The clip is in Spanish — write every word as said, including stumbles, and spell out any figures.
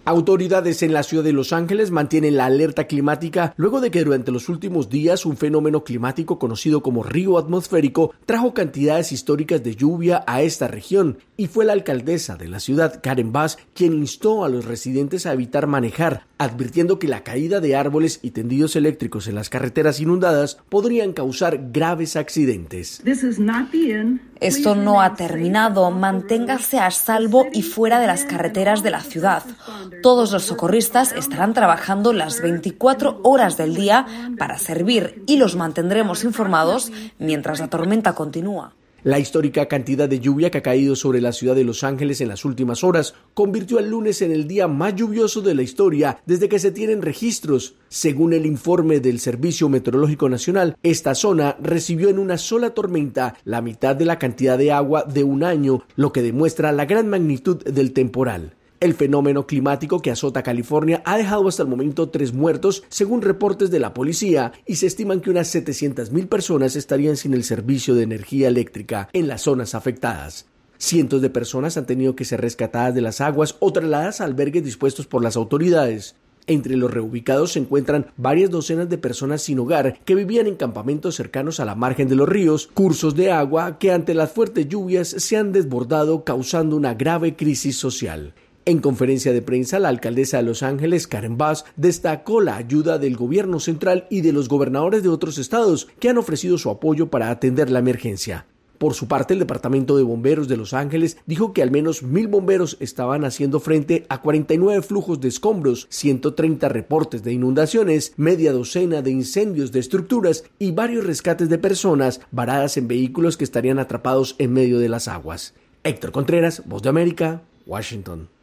Autoridades en la ciudad de Los Ángeles mantienen la alerta climática luego de que durante los últimos días un fenómeno climático conocido como río atmosférico trajo cantidades históricas de lluvia a esta región, y fue la alcaldesa de la ciudad, Karen Bass, quien instó a los residentes a evitar manejar, advirtiendo que la caída de árboles y tendidos eléctricos en las carreteras inundadas podrían causar graves accidentes. Esto no ha terminado. Manténgase a salvo y fuera de las carreteras de la ciudad. Todos los socorristas estarán trabajando las veinticuatro horas del día para servir y los mantendremos informados mientras la tormenta continúa. La histórica cantidad de lluvia que ha caído sobre la ciudad de Los Ángeles en las últimas horas convirtió el lunes en el día más lluvioso de la historia desde que se tienen registros. Según el informe del Servicio Meteorológico Nacional, esta zona recibió en una sola tormenta la mitad de la cantidad de agua de un año, lo que demuestra la gran magnitud del temporal. El fenómeno climático que azota California ha dejado hasta el momento tres muertos, según reportes de la policía, y se estiman que unas setecientas mil personas estarían sin el servicio de energía eléctrica en las zonas afectadas. Cientos de personas han tenido que ser rescatadas de las aguas o trasladadas a albergues dispuestos por las autoridades. Entre los reubicados se encuentran varias docenas de personas sin hogar que vivían en campamentos cercanos a la margen de los ríos, cursos de agua que ante las fuertes lluvias se han desbordado, causando una grave crisis social. En conferencia de prensa, la alcaldesa de Los Ángeles, Karen Bass, destacó la ayuda del gobierno central y de los gobernadores de otros estados que han ofrecido su apoyo para atender la emergencia. Por su parte, el Departamento de Bomberos de Los Ángeles dijo que al menos mil bomberos estaban haciendo frente a cuarenta y nueve flujos de escombros, ciento treinta reportes de inundaciones, media docena de incendios de estructuras y varios rescates de personas varadas en vehículos que estarían atrapados en medio de las aguas. Héctor Contreras, Voz de América, Washington.